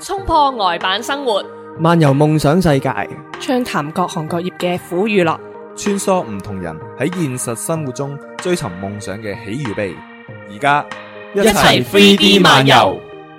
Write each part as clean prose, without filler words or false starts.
衝破呆板生活， 漫遊夢想世界， 暢談各行各業嘅苦與樂， 穿梭唔同人喺現實生活中追尋夢想嘅喜與悲。而家一齊 3D 漫遊。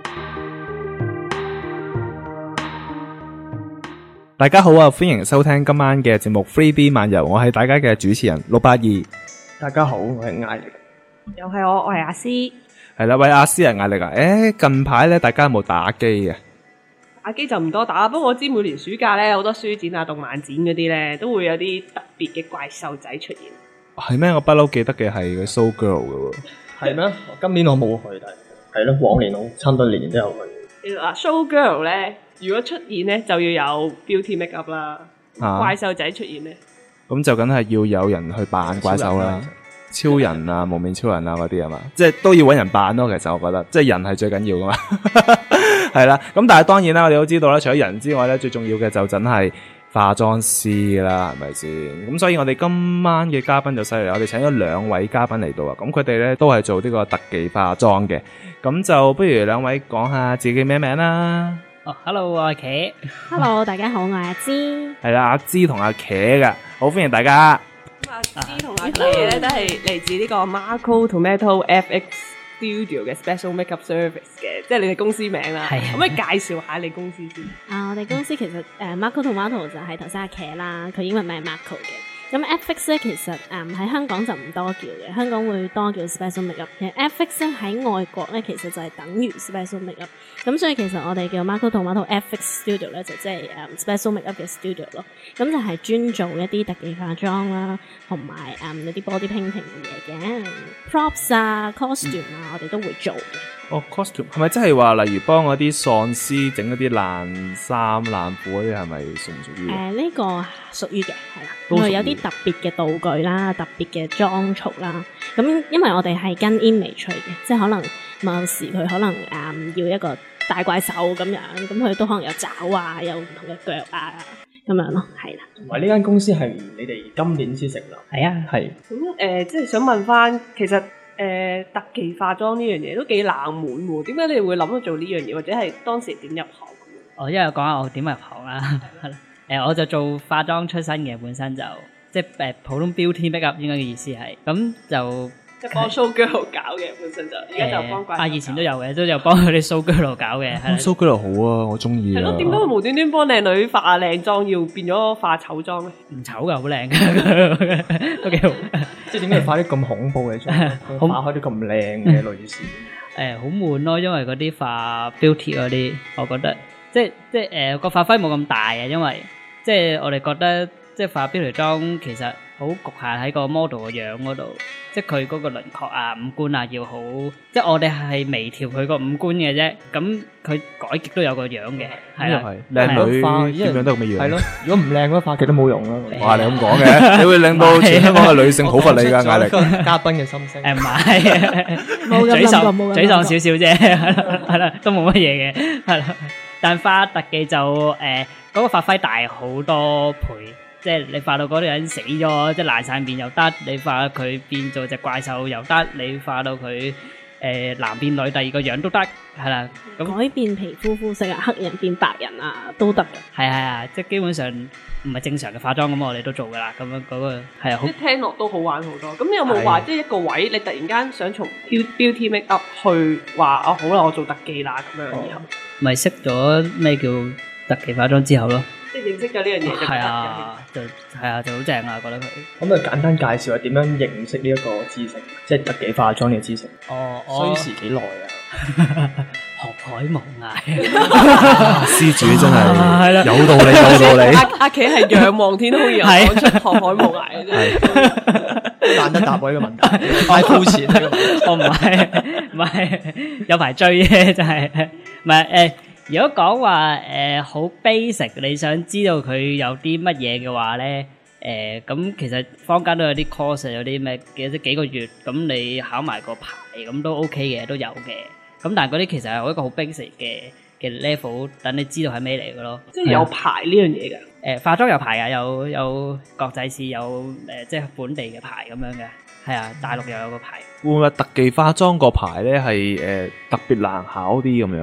大家好啊，歡迎收聽今晚嘅節目 3D 漫遊，我係大家嘅主持人682。 大家好，我係艾力。 又係我係阿詩。 係啦，喂，阿詩係艾力啊。近排咧，大家有冇打機啊？ 打機就唔多打，不過我知每年暑假咧，好多書展啊、動漫展嗰啲咧，都會有啲特別嘅怪獸仔出現。 係咩？我不嬲記得嘅係個 Soul Girl 嘅喎。 係咩？今年我冇去，但係咯，往年我差唔多年都有去。 嗱，Show Girl 咧，如果出現咧，就要有 Beauty Makeup 啦。怪獸仔出現咧， 咁就梗係要有人去扮怪獸啦。超人啊，無面超人啊嗰啲啊嘛，即係都要搵人扮咯。其實我覺得，即係人係最緊要噶嘛，係啦。咁但係當然啦，我哋都知道啦，除咗人之外咧，最重要嘅就真係化妝師啦，係咪先？咁所以我哋今晚嘅嘉賓就犀利，我哋請咗2位嘉賓嚟到啊。咁佢哋咧都係做呢個特技化妝嘅，咁就不如2位講下自己咩名啦。 Hello， 我係茄。 Hello， 大家好，我係阿芝。 係啦，阿芝同阿茄噶，好歡迎大家。 阿芝同阿茄咧都係嚟自呢個 Marco Tomato FX Studio 嘅 Special Makeup Service 嘅，即係你哋公司名啦。可唔可以介紹下你公司先？ 我哋公司其實Marco Tomato 就係頭先阿茄啦，佢英文名係 Marco 嘅。咁 FX 咧其實喺香港就唔多叫嘅，香港會多叫 Special Makeup。其實 FX 咧喺外國咧其實就係等於 Special Makeup。咁所以其實我哋叫 Marco Tomato FX Studio 咧就即係Special Makeup 嘅 studio 咯。咁就係專做一啲特技化妝啦，同埋一啲 body painting 嘅嘢嘅 props 啊、costume 啊，我哋都會做嘅。 costume 係咪即係話，例如幫嗰啲喪屍整一啲爛衫爛褲嗰啲，係咪屬唔屬於？ 呢個屬於嘅，係啦。我哋有啲特別嘅道具啦，特別嘅裝束啦。咁因為我哋係跟 image 嘅，即係可能某時佢可能要一個大怪獸咁樣，咁佢都可能有爪啊，有唔同嘅腳啊咁樣咯，係啦。 同埋呢間公司係你哋今年先成立？ 係啊， 係。 咁即係想問翻，其實特技化妝呢樣嘢都幾冷門喎，點解你哋會諗到做呢樣嘢，或者係當時點入行？ 因為講下我點入行啦，係啦，我就做化妝出身嘅，本身就即係普通 beauty makeup 應該嘅意思係，咁就即係幫 show girl 搞嘅本身就，而家就幫怪獸。 以前都有嘅，都有幫佢哋 show girl 搞嘅。 show girl 好啊，我中意啊。 係咯，點解會無端端幫靚女化下靚妝，要變咗化醜妝咧？ 唔醜噶，好靚嘅，都幾好。 即係點解要化啲咁恐怖嘅妝，化開啲咁靚嘅女士？ 好悶咯，因為嗰啲化 beauty 嗰啲，我覺得即係個發揮冇咁大嘅，因為即係我哋覺得即係化 beauty 妝其實好局限喺個 model 個樣嗰度，即係佢嗰個輪廓啊、五官啊要好，即係我哋係微調佢個五官嘅啫。咁佢改極都有個樣嘅，係啦。 靚女點樣都咁嘅樣。係咯， 如果唔靚嘅話，化極都冇用啦。 哇，你咁講嘅，你會令到全香港嘅女性好乏你噶壓力。 嘉賓嘅心聲。 唔係，沮喪少少啫，係啦，都冇乜嘢嘅，係啦。但化特技就嗰個發揮大好多倍。即係你化到嗰個人死咗，即係爛晒面又得；你化佢變做隻怪獸又得；你化到佢男變女，第二個樣都得，係啦。咁改變皮膚膚色啊，黑人變白人啊，都得㗎。 係啊，即係基本上唔係正常嘅化妝咁，我哋都做噶啦。咁樣嗰個係啊， 即係聽落都好玩好多。咁你有冇話即係一個位，你突然間想從 beauty make up 去話好啦，我做特技啦咁樣以後， 咪識咗咩叫特技化妝之後咯。 即係認識咗呢樣嘢， 係啊，就好正啊！覺得佢咁啊，簡單介紹下點樣認識呢一個知識，即係特技化妝呢個知識。需時幾耐啊？ 學海無涯， 施主真係有道理，有道理。 阿茄係仰望天空，然後講出學海無涯嘅啫。 懶得答我呢個問題，太膚淺呢個問題。 我唔係有排追嘅，真係唔係如果講話好 basic， 你想知道佢有啲乜嘢嘅話咧，咁其實坊間都有啲 course， 有啲咩幾個月，咁你考埋個牌，咁都 OK 嘅，都有嘅。咁但係嗰啲其實係一個好 basic 嘅 level， 等你知道係咩嚟嘅咯。 即係有牌呢樣嘢㗎。 化妝有牌㗎，有國際試，有即係本地嘅牌咁樣嘅。係啊，大陸又有個牌。 會唔會特技化妝個牌咧係特別難考啲咁樣嘅？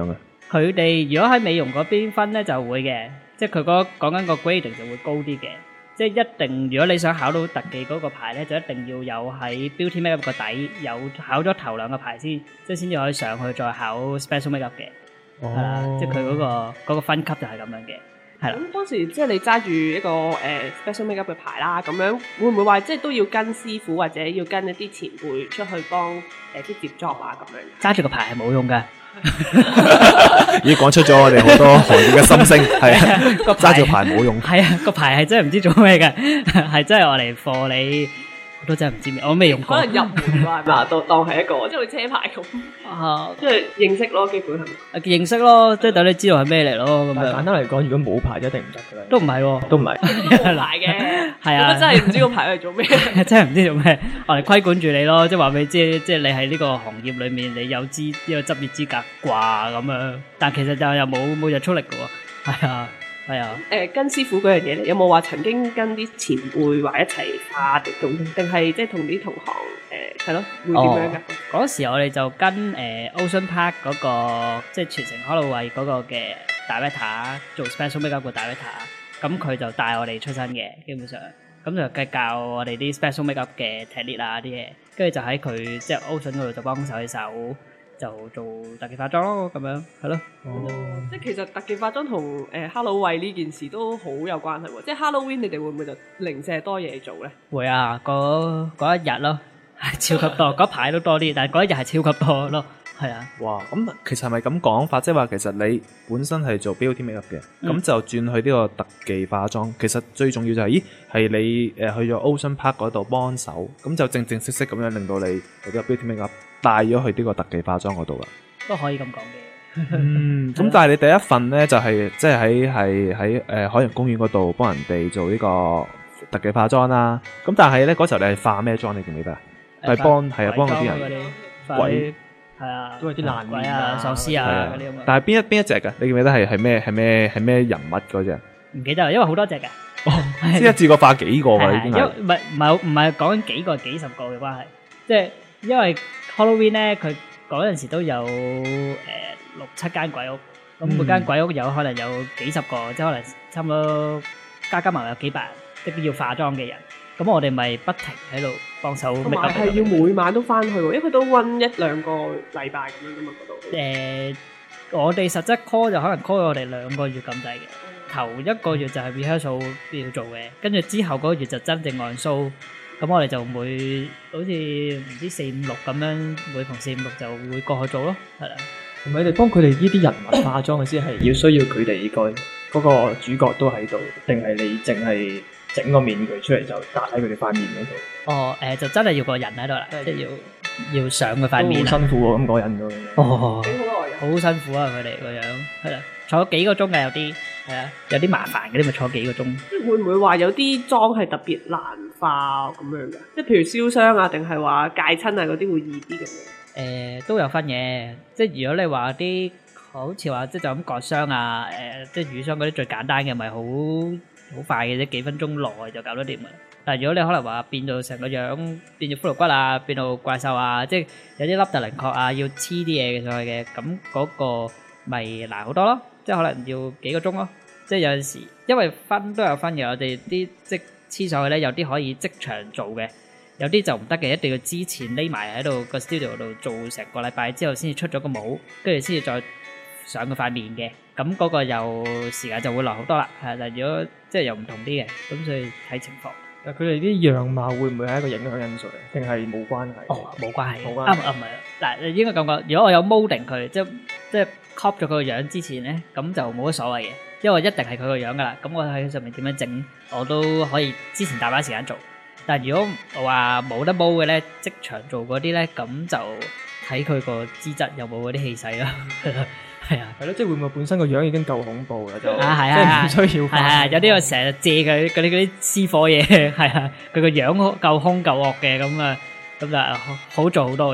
佢哋如果喺美容嗰邊分咧就會嘅，即係佢講緊個 grading 就會高啲嘅。即係一定，如果你想考到特技嗰個牌咧，就一定要有喺 Beauty Makeup 個底有考咗頭兩個牌先，即係先至可以上去再考 Special Makeup 嘅。係啦，即係佢嗰個分級就係咁樣嘅。係啦。 咁當時即係你揸住一個Special Makeup 嘅牌啦，咁樣會唔會話即係都要跟師傅或者要跟一啲前輩出去幫啲接 job 啊咁樣？ 揸住個牌係冇用㗎。 已經講出咗我哋好多行業嘅心聲，係啊，揸住牌冇用。 係啊，個牌係真係唔知做咩嘅，係真係我嚟貨你，我都真係唔知咩，我未用過。 可能入門話嗱，當係一個即係車牌咁，即係認識咯，基本係咪？ 認識咯，即係等你知道係咩嚟咯。咁樣簡單嚟講，如果冇牌一定唔得㗎啦。 都唔係喎， 都唔係。 冇牌嘅， 係啊， 真係唔知個牌係做咩， 真係唔知做咩，我嚟規管住你咯，即係話俾你知，即係你喺呢個行業裏面，你有呢個執業資格啩咁樣，但其實就又冇日出力嘅喎，係啊。係啊， 跟師傅嗰樣嘢嚟，有冇話曾經跟啲前輩話一齊化定係即係同啲同行係咯，會點樣㗎？ 嗰時我哋就跟Ocean Park 嗰個即係全城 Holloway 嗰個嘅 Director 做 Special Makeup 個 Director， 咁佢就帶我哋出身嘅，基本上咁就計教我哋啲 Special Makeup 嘅 technique 啊啲嘢，跟住就喺佢即係 Ocean 嗰度就幫手起手。就做特技化妝咯，咁樣係咯。 即係其實特技化妝同Halloween 呢件事都好有關係喎。即係 Halloween 你哋會唔會就零舍多嘢做咧？ 會啊，嗰一日咯，係超級多，嗰排都多啲，但係嗰一日係超級多咯，係啊。 哇，咁其實係咪咁講法？即係話其實你本身係做 Beauty Makeup 嘅，咁就轉去呢個特技化妝。其實最重要就係，係你去咗 Ocean Park 嗰度幫手，咁就正式咁樣令到你嗰啲 Beauty Makeup帶咗去呢個特技化妝嗰度啦， 都可以咁講嘅。 咁但係你第一份咧就係即係喺海洋公園嗰度幫人哋做呢個特技化妝啦。咁但係咧嗰時候你係化咩妝？你記唔記得啊？係幫嗰啲人鬼， 係啊， 都係啲爛鬼啊、喪屍啊嗰啲咁。 但係邊一隻㗎？你記唔記得係咩人物嗰隻？ 唔記得啦，因為好多隻嘅。 即一次過化幾個㗎已經係。 唔係講緊幾個幾十個嘅關係，即係因為 Halloween 咧，佢嗰陣時都有6-7間鬼屋，咁每間鬼屋有可能有幾十個，即係可能差唔多加埋有幾百人，即係要化妝嘅人。咁我哋咪不停喺度幫手。 同埋係要每晚都翻去喎，因為佢都溫1-2個禮拜咁樣噶嘛嗰度。 我哋實質 call 就可能 call 我哋2個月咁滯嘅。頭1個月就係 rehearsal 要做嘅，跟住之後嗰個月就真正按 show。咁我哋就每好似唔知4、5、6咁樣，每逢4、5、6就會過去做咯，係啦。 同埋你哋幫佢哋呢啲人物化妝嘅先係要需要佢哋嗰個主角都喺度，定係你淨係整個面具出嚟就搭喺佢哋塊面嗰度？ 就真係要個人喺度啦，即係要上佢塊面。 好辛苦喎，咁個人都。 好辛苦啊！佢哋個樣係啦，坐幾個鐘嘅有啲，係啊，有啲麻煩嗰啲咪坐幾個鐘。 即係會唔會話有啲妝係特別難化咁樣㗎？即係譬如燒傷啊，定係話戒親啊嗰啲會易啲咁樣？ 都有分嘅，即係如果你話啲好似話即係就咁割傷啊，即係瘀傷嗰啲最簡單嘅，咪好快嘅啫，幾分鐘內就搞得掂嘅。但係如果你可能話變到成個樣變咗骷髏骨啊，變到怪獸啊，即係有啲凹凸稜角啊，要黐啲嘢上去嘅，咁嗰個咪難好多咯。即係可能要幾個鐘咯。即係有陣時，因為分都有分嘅，我哋啲即係黐上去咧，有啲可以即場做嘅，有啲就唔得嘅，一定要之前匿埋喺度個 studio 度做成個禮拜之後先至出咗個模，跟住先至再上佢塊面嘅。咁嗰個又時間就會耐好多啦。係啦，如果即係又唔同啲嘅，咁所以睇情況。 但佢哋啲樣貌會唔會係一個影響因素嚟？定係冇關係？ 冇關係。 冇關係。 唔係，嗱，應該咁講。如果我有 molding 佢，即係 copy 咗佢個樣之前咧，咁就冇乜所謂嘅，因為一定係佢個樣噶啦。咁我喺上面點樣整，我都可以之前大把時間做。但係如果我話冇得 mold 嘅咧，即場做嗰啲咧，咁就睇佢個資質有冇嗰啲氣勢啦。係啊， 係咯，即係會唔會本身個樣已經夠恐怖啦？就即係唔需要化。 係有啲我成日借佢嗰啲私伙嘢，係啊，佢個樣夠兇夠惡嘅，咁就好做好多嘅。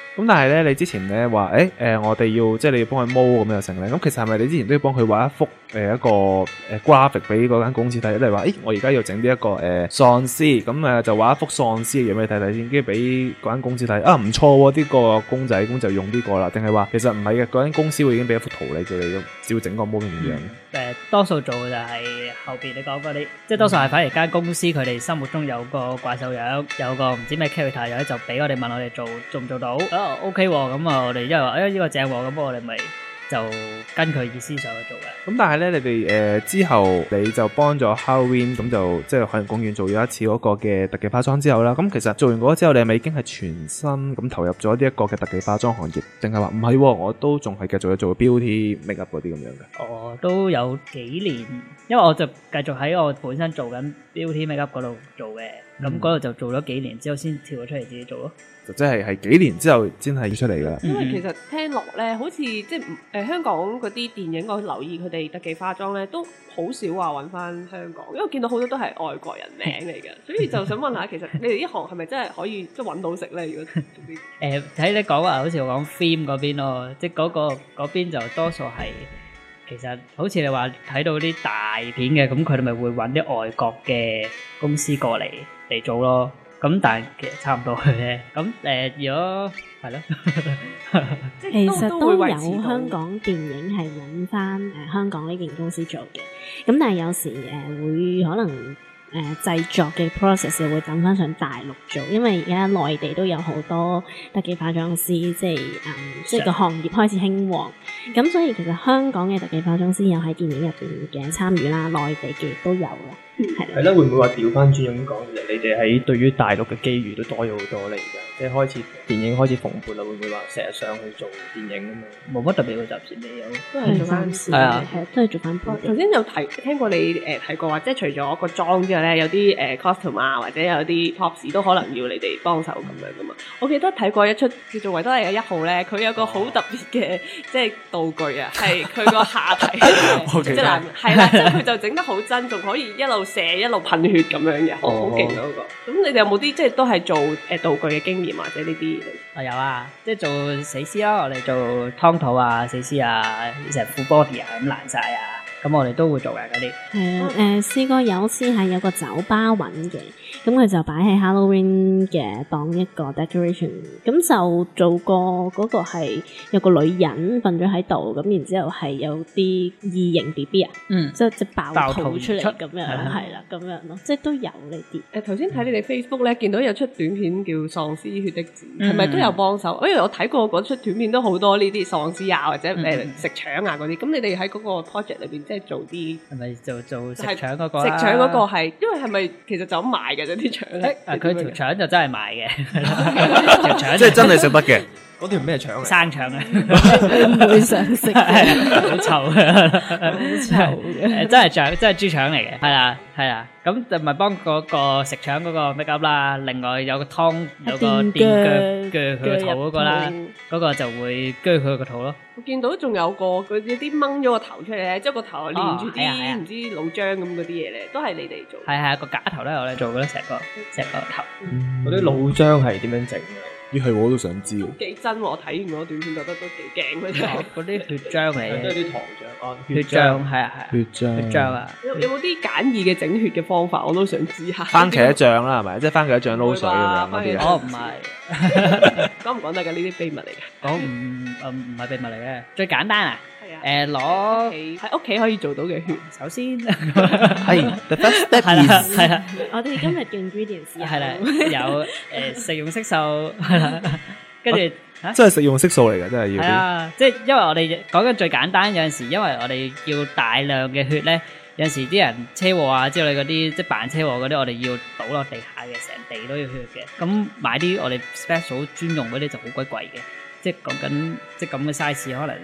咁但係咧，你之前咧話我哋要即係你要幫佢毛咁樣成咧，咁其實係咪你之前都要幫佢畫一幅一個graphic 俾嗰間公司睇？例如話，我而家要整呢一個喪屍，咁就畫一幅喪屍嘅樣俾你睇睇先，跟住俾嗰間公司睇，唔錯喎，呢個公仔咁就用呢個啦。定係話其實唔係嘅，嗰間公司會已經俾一幅圖你，叫你照整個毛變點樣？ 多數做嘅就係後邊你講嗰啲，即係多數係反而間公司佢哋心目中有個怪獸樣，有個唔知咩 character 樣，就俾我哋問我哋做唔做到？OK 喎，咁啊我哋因為話呢個正喎，咁我哋咪就跟佢意思上去做嘅。 咁但係咧，你哋之後你就幫咗 Halloween，咁就即係海洋公園做咗一次嗰個嘅特技化妝之後啦。咁其實做完嗰個之後，你係咪已經係全身咁投入咗呢一個嘅特技化妝行業？定係話唔係？我都仲係繼續做 beauty makeup 嗰啲咁樣嘅。 都有幾年，因為我就繼續喺我本身做緊 beauty makeup 嗰度做嘅，咁嗰度就做咗幾年之後先跳咗出嚟自己做咯。 就即係幾年之後先係要出嚟噶啦。 因為其實聽落咧，好似即係香港嗰啲電影，我留意佢哋特技化妝咧，都好少話揾翻香港，因為我見到好多都係外國人名嚟嘅，所以就想問下，其實你哋呢行係咪真係可以即係揾到食咧？如果做啲睇你講話，好似我講 film 嗰邊咯，即係嗰邊就多數係其實好似你話睇到啲大片嘅，咁佢哋咪會揾啲外國嘅公司過嚟做咯。咁但係其實差唔多嘅啫。咁如果係咯， 其實都有香港電影係揾翻香港呢間公司做嘅。咁但係有時會可能製作嘅 process 會等翻上大陸做，因為而家內地都有好多特技化妝師，即係個行業開始興旺。咁所以其實香港嘅特技化妝師有喺電影入邊嘅參與啦，內地嘅都有啦。 係啦，會唔會話調翻轉咁講？其實你哋喺對於大陸嘅機遇都多咗好多啦，而家即係開始電影開始蓬勃啦，會唔會話成日上去做電影咁樣？ 冇乜特別嘅，暫時未有， 都係做翻事。 都係做翻。 頭先有聽過你提過話，即係除咗個妝之外咧，有啲costume 啊，或者有啲 props 都可能要你哋幫手咁樣噶嘛。我記得睇過一出叫做《維多利亞1號》咧，佢有個好特別嘅即係道具啊，係佢個下體即係啦，即係佢就整得好真，仲可以一路射一路噴血咁樣嘅，好勁嗰個。咁你哋有冇啲即係都係做道具嘅經驗或者呢啲？ 有啊，即係做死屍咯，我哋做湯肚啊、死屍啊、成副 body 啊咁爛晒啊，咁我哋都會做嘅嗰啲。係啊， 試過有次係有個酒吧揾嘅，咁佢就擺喺 Halloween 嘅當一個 decoration， 咁就做過嗰個係有個女人瞓咗喺度，咁然之後係有啲異形 BB 啊，即係爆肚出嚟咁樣，係啦咁樣咯，即係都有呢啲。 頭先睇你哋 Facebook 咧，見到有出短片叫《喪屍血的字》，係咪都有幫手？因為我睇過嗰出短片都好多呢啲喪屍啊，或者食腸啊嗰啲。咁你哋喺嗰個 project 裏邊即係做啲係咪做食腸嗰個？ 食腸嗰個係，因為係咪其實就咁賣嘅啫啲腸咧？ 佢條腸就真係賣嘅，條腸即係真係食得嘅。 嗰條咩腸嚟？ 生腸啊， 唔會想食， 好臭嘅， 好臭嘅， 真係腸，真係豬腸嚟嘅，係啦，咁就咪幫嗰個食腸嗰個 make up 啦，另外有個湯，有個電鋸佢個肚嗰個啦，嗰個就會鋸佢個肚咯。 我見到仲有個佢有啲掹咗個頭出嚟咧，即係個頭連住啲唔知腦漿咁嗰啲嘢咧，都係你哋做。係個假頭咧，我哋做嘅咧，成個頭。 嗰啲腦漿係點樣整嘅？ 咦係我都想知。 幾真喎！我睇完嗰個短片覺得都幾驚嗰啲。 嗰啲血漿嚟嘅， 都係啲糖漿。 血漿係啊， 血漿啊。 有冇啲簡易嘅整血嘅方法？我都想知下。 番茄醬啦，係咪？即係番茄醬撈水咁樣嗰啲。 哦，唔係。 講唔講得㗎？呢啲秘密嚟㗎？ 講唔係秘密嚟嘅，最簡單啊！攞喺屋企可以做到嘅血， 首先係 the first step 係啦， 我哋今日嘅 ingredients 係啦，有食用色素係啦，跟住真係食用色素嚟嘅，真係要。 係啊，即係因為我哋講緊最簡單，有陣時因為我哋要大量嘅血咧，有陣時啲人車禍啊之類嗰啲，即係扮車禍嗰啲，我哋要倒落地下嘅，成地都要血嘅。咁買啲我哋 special 專用嗰啲就好鬼貴嘅，即係講緊即係咁嘅 size 可能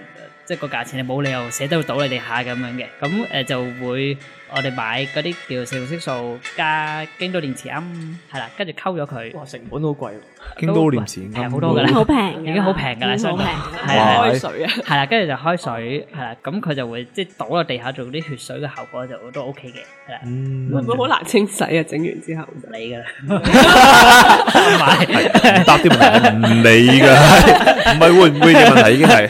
即係個價錢你冇理由捨得倒你哋下咁樣嘅。咁就會我哋買嗰啲叫四號色素加京都念慈菴，係啦，跟住溝咗佢。 哇，成本好貴喎。 京都念慈係好多㗎啦， 好平， 已經好平㗎啦， 好平。 係啊， 開水啊， 係啦，跟住就開水，係啦，咁佢就會即係倒落地下做啲血水嘅效果就都 OK 嘅，係啦， 會唔會好難清洗啊？整完之後唔理㗎啦， 唔答啲問題唔理㗎，唔係會唔會嘅問題已經係。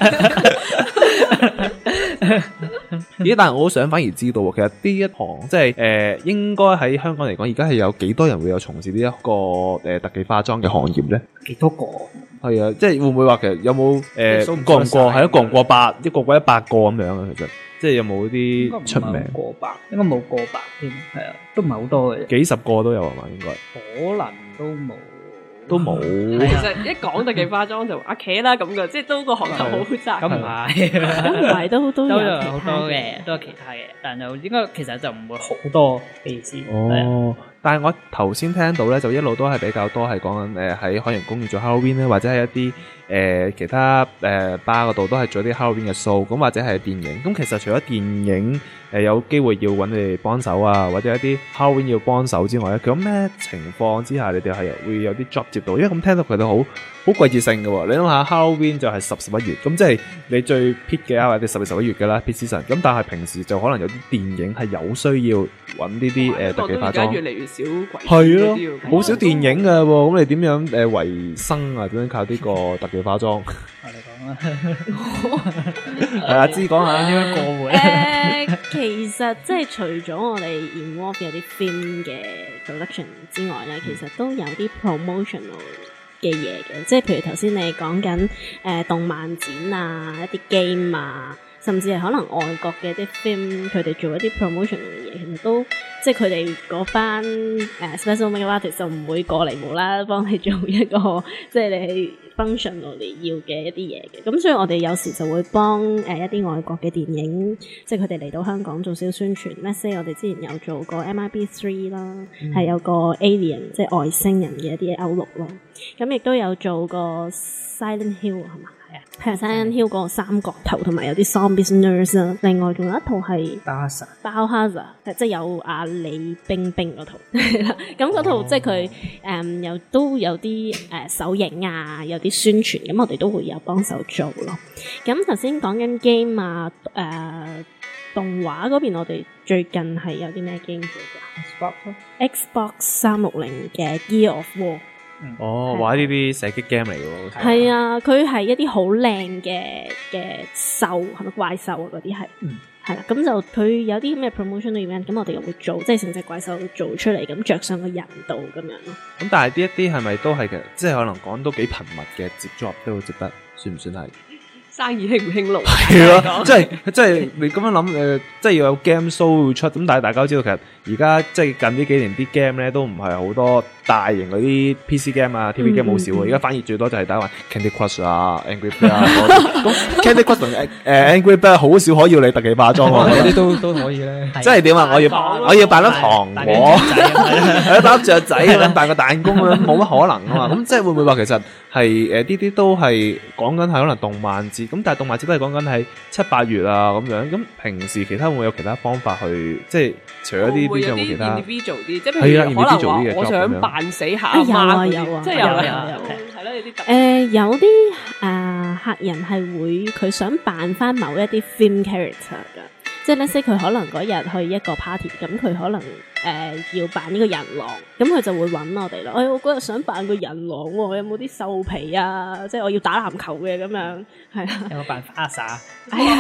咦？但係我好想反而知道喎，其實呢一行即係應該喺香港嚟講，而家係有幾多人會有從事呢一個特技化妝嘅行業咧？ 幾多個？ 係啊，即係會唔會話其實有冇數唔過唔過出晒係一個唔過百，一個過100個咁樣啊？其實即係有冇啲出名？ 過百，應該冇過百添，係啊，都唔係好多嘅， 幾十個都有係嘛？應該可能都冇。 都冇。 其實一講特技化妝就阿茄啦咁嘅，即係都個行頭好窄。 咁唔係， 咁唔係都有有其他好多嘅，都有其他嘅，但就應該其實就唔會好多嘅意思。係啊哦，但係我頭先聽到咧，就一路都係比較多係講緊喺海洋公園做 Halloween 咧，或者係一啲其他bar 嗰度都係做啲 Halloween 嘅 show，咁或者係電影。咁其實除咗電影有機會要揾你哋幫手啊，或者一啲 Halloween 要幫手之外咧，咁咩情況之下你哋係會有啲 job 接到？因為咁聽到佢哋好季節性嘅喎。你諗下 Halloween 就係10、11月，咁即係你最 peak 嘅啊，或者10月、11月嘅啦 peak season。咁但係平時就可能有啲電影係有需要揾呢啲特技化妝。 而家越嚟越少鬼片係咯嗰啲要， 好少電影嘅喎。咁你點樣維生啊？點樣靠呢個特技化妝？ 我哋講啦， 係阿芝講下點樣過活？ 其實即係除咗我哋 involve 有啲 film 嘅 production 之外咧，其實都有啲 promotional 嘅嘢嘅，即係譬如頭先你講緊動漫展啊，一啲 game 啊，甚至係可能外國嘅啲 film，佢哋做一啲 promotional 嘅嘢，其實都即係佢哋嗰班special makeup artist 就唔會過嚟無啦啦幫你做一個即係你 functionally 要嘅一啲嘢嘅。咁所以我哋有時就會幫一啲外國嘅電影，即係佢哋嚟到香港做少少宣傳。Let's say 我哋之前有做過 MIB3 啦，係有個 alien 即係外星人嘅一啲歐陸咯。咁亦都有做過 Silent Hill 係嘛？係啊，Silent Hill 嗰個三角頭同埋有啲 Zombies Nurse 啦。另外仲有一套係 Biohazard，即係有阿李冰冰嗰套係啦。咁嗰套即係佢又都有啲首映啊，有啲宣傳，咁我哋都會有幫手做咯。咁頭先講緊 game 啊，動畫嗰邊我哋最近係有啲咩 game 做㗎？Xbox 360嘅 Gear of War。 哦，哇！呢啲射擊 game 嚟嘅喎， 係啊，佢係一啲好靚嘅獸，係咪怪獸啊？嗰啲係，係啦，咁就佢有啲咩 promotion event，咁我哋又會做，即係成隻怪獸做出嚟，咁着上個人度咁樣咯。 咁但係呢一啲係咪都係嘅？即係可能講都幾頻密嘅接 job 都接得，算唔算係？ 生意興唔興隆？ 係咯，即係你咁樣諗即係要有 game show 會出，咁但係大家都知道其實而家即係近呢幾年啲 game 咧都唔係好多大型嗰啲 PC game 啊、TV game 好少喎，而家反而最多就係打玩 Candy Crush 啊、Angry Bird 啊咁Candy Crush 同Angry Bird 好少可以要你特技化妝喎， 嗰啲都可以咧。 即係點啊？我要扮粒糖果，係打雀仔咁樣，扮個彈弓咁樣，冇乜可能啊嘛。咁即係會唔會話其實係呢啲都係講緊係可能動漫節，咁但係動漫節都係講緊係7、8月啊咁樣。咁平時其他會唔會有其他方法去即係除咗呢啲有冇其他？ individual 啲，即係譬如可能話我想扮死下阿媽嗰啲，即係有係咯，有啲有啲客人係會佢想扮翻某一啲 film character 㗎。即係咧，即佢可能嗰日去一個 party，咁佢可能要扮呢個人狼，咁佢就會揾我哋咯。我嗰日想扮個人狼喎，有冇啲獸皮啊？即係我要打籃球嘅咁樣，係啦。 有冇扮花灑？ 係啊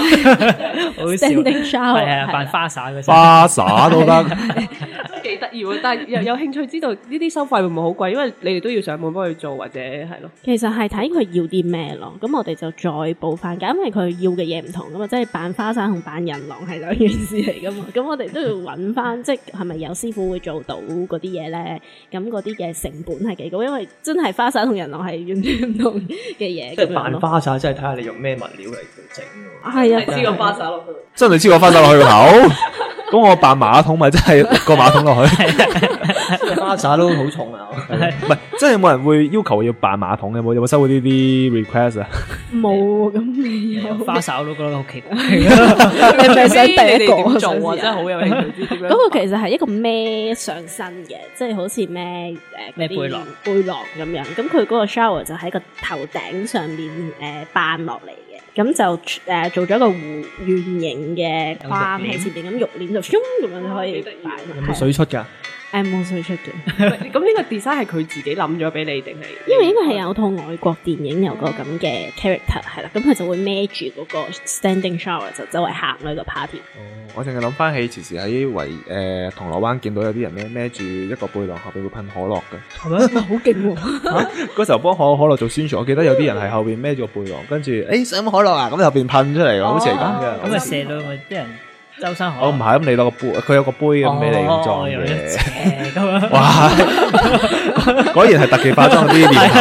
，standing shower 係啊，扮花灑嗰時。 花灑都得。 幾得意喎！但係有興趣知道呢啲收費會唔會好貴？因為你哋都要上門幫佢做，或者係咯。 其實係睇佢要啲咩咯。咁我哋就再補翻㗎，因為佢要嘅嘢唔同噶嘛，即係扮花灑同扮人狼係兩件事嚟噶嘛。咁我哋都要揾翻，即係咪有師傅會做到嗰啲嘢咧？咁嗰啲嘅成本係幾高？因為真係花灑同人狼係完全唔同嘅嘢。 即係扮花灑，即係睇下你用咩物料嚟整。 係啊， 黐個花灑落去。 真係黐個花灑落去個頭。 咁我扮馬桶咪真係個馬桶落去， 花灑都好重啊！ 唔係，真係有冇人會要求要扮馬桶嘅？有冇收過呢啲 request 啊？ 冇，咁未有。 花灑我都覺得好奇怪。 你咪想第一個做啊？真係好有興趣。 嗰個其實係一個孭上身嘅，即係好似孭背囊咁樣。咁佢嗰個 shower 就喺個頭頂上面扮落嚟嘅。咁就做咗個圓形嘅框喺前邊，咁肉鏈就咁樣可以擺。 有冇水出㗎？ 冇水出嘅。 咁呢個 design 係佢自己諗咗俾你定係？ 因為應該係有套外國電影有個咁嘅 character 係啦，咁佢就會孭住嗰個 standing shower 就周圍行呢個 party。 我淨係諗翻起，時時喺銅鑼灣見到有啲人咧孭住一個背囊後邊會噴可樂嘅， 係咪？好勁喎！ 嗰時候幫可樂做宣傳，我記得有啲人係後邊孭住個背囊，跟住想可樂啊，咁後邊噴出嚟，好似係咁嘅。 咁咪射到咪啲人周身可樂。 我唔係，咁你攞個杯，佢有個杯咁俾你咁裝嘅。 咁樣。 哇！果然係特技化妝啲練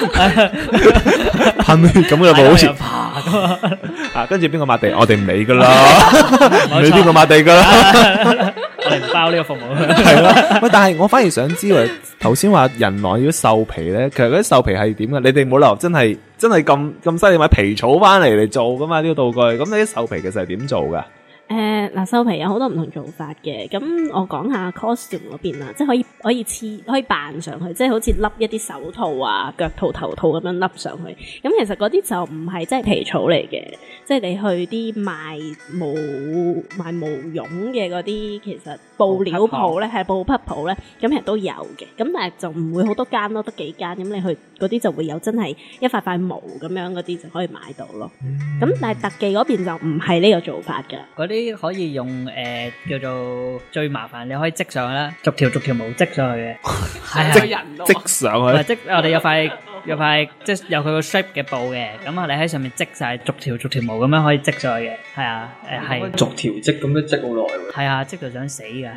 噴血咁嘅冇好似。跟住邊個抹地？我哋唔理噶啦，唔理邊個抹地噶啦， 我哋唔包呢個服務。 係咯，喂，但係我反而想知喎，頭先話人類要獸皮咧，其實嗰啲獸皮係點嘅？你哋冇理由真係咁犀利買皮草翻嚟做噶嘛？呢個道具，咁你啲獸皮其實係點做噶？ 嗱，獸皮有好多唔同做法嘅，咁我講下 costume 嗰邊啦，即係可以黐，可以扮上去，即係好似笠一啲手套啊、腳套、頭套咁樣笠上去。咁其實嗰啲就唔係即係皮草嚟嘅，即係你去啲賣毛絨嘅嗰啲，其實布料鋪咧係布匹鋪咧，咁其實都有嘅。咁但係就唔會好多間咯，得幾間。咁你去嗰啲就會有真係一塊塊毛咁樣嗰啲就可以買到咯。咁但係特技嗰邊就唔係呢個做法㗎。 啲可以用叫做最麻煩，你可以織上去啦，逐條毛織上去嘅，係啊， 織上去。 織我哋有塊即係有佢個 shape 嘅布嘅，咁你喺上面織晒逐條毛咁樣可以織上去嘅，係啊，係逐條織咁都織好耐喎。 係啊，織到想死㗎，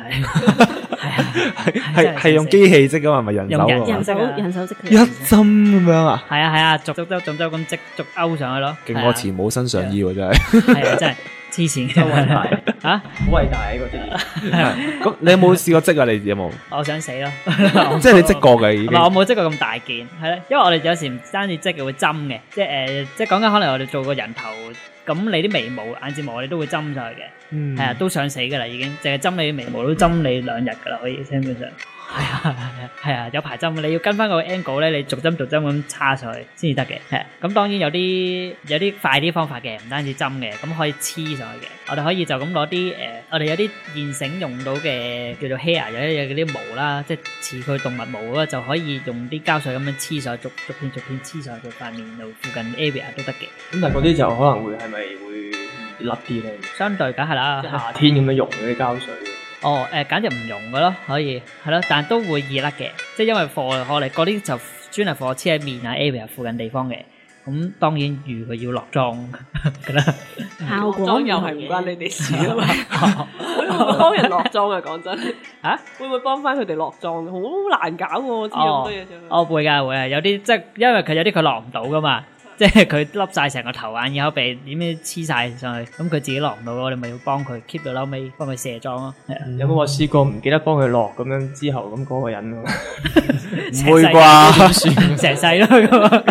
係用機器織㗎嘛，唔係人手喎。 人手織一針咁樣啊？ 係啊，逐咁織，逐勾上去咯。 勁過慈母身上衣喎，真係。 係啊，真係。黐線嘅嚇， 好偉大啊！嗰啲咁你有冇試過織啊？你有冇？ 我想死咯！ 即係你織過嘅已經。 我冇織過咁大件，係咧，因為我哋有時唔單止織嘅會針嘅，即係講緊可能我哋做個人頭，咁你啲眉毛、眼睫毛我哋都會針上去嘅，係啊，都想死噶啦已經，淨係針你啲眉毛都針你2日噶啦，可以基本上。係啊，有排針，你要跟翻個 angle 咧，你逐針咁插上去先至得嘅。係，咁當然有啲快啲方法嘅，唔單止針嘅，咁可以黐上去嘅。我哋可以就咁攞啲我哋有啲現成用到嘅叫做 hair，有嗰啲毛啦，即係似佢動物毛啦，就可以用啲膠水咁樣黐上去，逐片黐上去塊面度附近 area 都得嘅。 咁但係嗰啲就可能會係咪會甩啲咧？ 相對梗係啦， 夏天咁樣用嗰啲膠水。 簡直唔溶嘅咯，可以係咯，但係都會易甩嘅，即係因為我哋嗰啲就專係黐喺面啊 area 附近地方嘅，咁當然如佢要落妝㗎啦， 效果又係唔關你哋事啊嘛，會唔會幫人落妝啊？講真嚇，會唔會幫翻佢哋落妝？好難搞喎，我知咁多嘢上。 會㗎，有啲即係因為佢有啲佢落唔到㗎嘛。即係佢笠晒成個頭眼耳口鼻，點樣黐晒上去，咁佢自己落唔到，我哋咪要幫佢 keep 到後尾，幫佢卸妝咯。 有冇話試過唔記得幫佢落咁樣之後，咁嗰個人唔會啩？ 成世咯。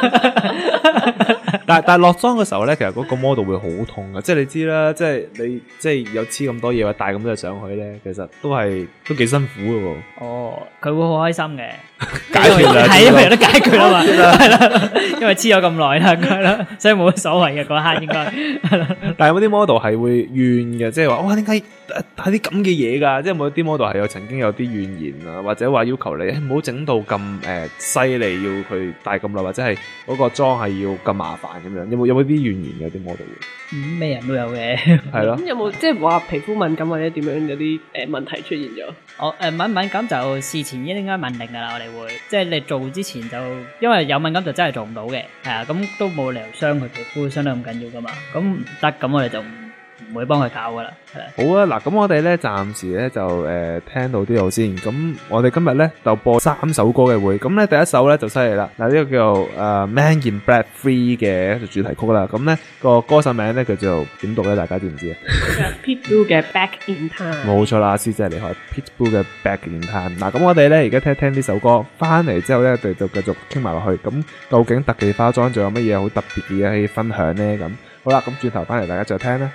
但係落妝嘅時候咧，其實嗰個 model 會好痛嘅，即係你知啦，即係你即係有黐咁多嘢，或帶咁多嘢上去咧，其實都幾辛苦嘅喎。 佢會好開心嘅， 解決啦， 係因為有得解決啊嘛，係啦，因為黐咗咁耐啦，係啦，所以冇乜所謂嘅嗰刻應該係啦。 但係有啲 model 係會怨嘅，即係話哇點解睇啲咁嘅嘢㗎？即係冇啲 model 係曾經有啲怨言啊，或者話要求你唔好整到咁犀利，要佢戴咁耐，或者係嗰個妝係要咁麻煩咁樣。有冇啲怨言嘅啲 model？ 咩人都有嘅， 係咯。 咁有冇即係話皮膚敏感或者點樣有啲問題出現咗？ 敏感就事前應該問定㗎啦，我哋會即係你做之前就因為有敏感就真係做唔到嘅，係啊，咁都冇理由傷佢皮膚傷得咁緊要㗎嘛，咁唔得，咁我哋就唔唔會幫佢搞噶啦。 好啊，嗱，咁我哋咧暫時咧就聽到呢度先。咁我哋今日咧就播3首歌嘅會。咁咧第一首咧就犀利啦。嗱，呢個叫做Man in Black 3嘅一個主題曲啦。咁咧個歌手名咧叫做點讀咧？大家知唔知啊 ？Pitbull 嘅 Back in Time。 冇錯啦，師姐厲害。Pitbull 嘅 Back in Time。嗱，咁我哋咧而家聽聽呢首歌，翻嚟之後咧，我哋就繼續傾埋落去。咁究竟特技化妝仲有乜嘢好特別嘅嘢可以分享咧？咁好啦，咁轉頭翻嚟大家再聽啦。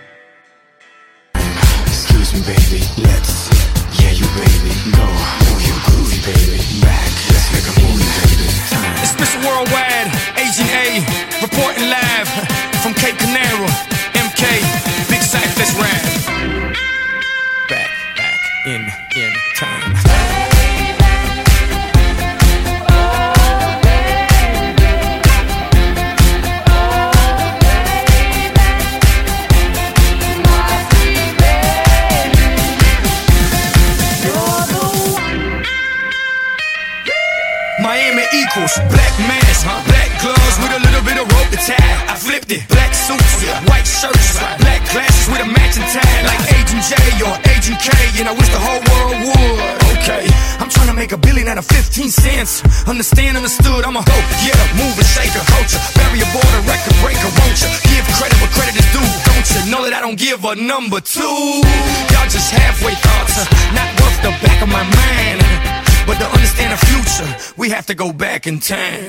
Baby, let's, yeah, you baby, go, you groovy baby, back, let's make a movie baby. It's Mr. Worldwide, Agent A, reporting live from Cape Canaveral, MK, Big Cypher, let's ride. Back in time. Miami equals black mask, black gloves with a little bit of rope to tie. I flipped it, black suits, white shirts, black glasses with a matching tie. Like Agent J or Agent K, and I wish the whole world would. Okay, I'm trying to make $1 billion out of 15 cents. Understand, understood, I'm a go, yeah, mover, shaker, culture, barrier border, record breaker, won't you? Give credit where credit is due, don't you? Know that I don't give a number 2. Y'all just halfway thoughts, not worth the back of my mind. But to understand the future, we have to go back in time.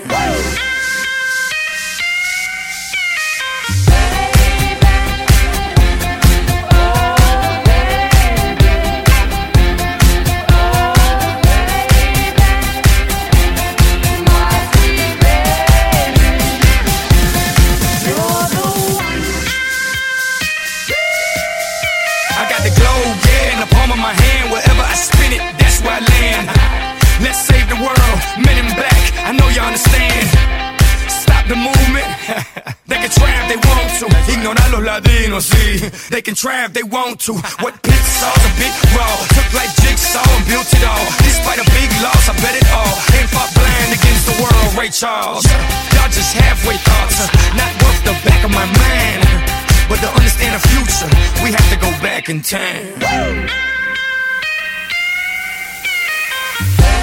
I got the globe, yeah, in the palm of my hand. Wherever I spin it, that's where I land. Let's save the world, men in black, I know you understand. Stop the movement, they can try if they want to. Ignorar los latinos, sí, they can try if they want to. What Pitts saw's a bit raw, took like jigsaw and built it all. Despite a big loss, I bet it all. Ain't fought blind against the world, Ray Charles. Y'all just halfway thoughts, not worth the back of my mind. But to understand the future, we have to go back in time.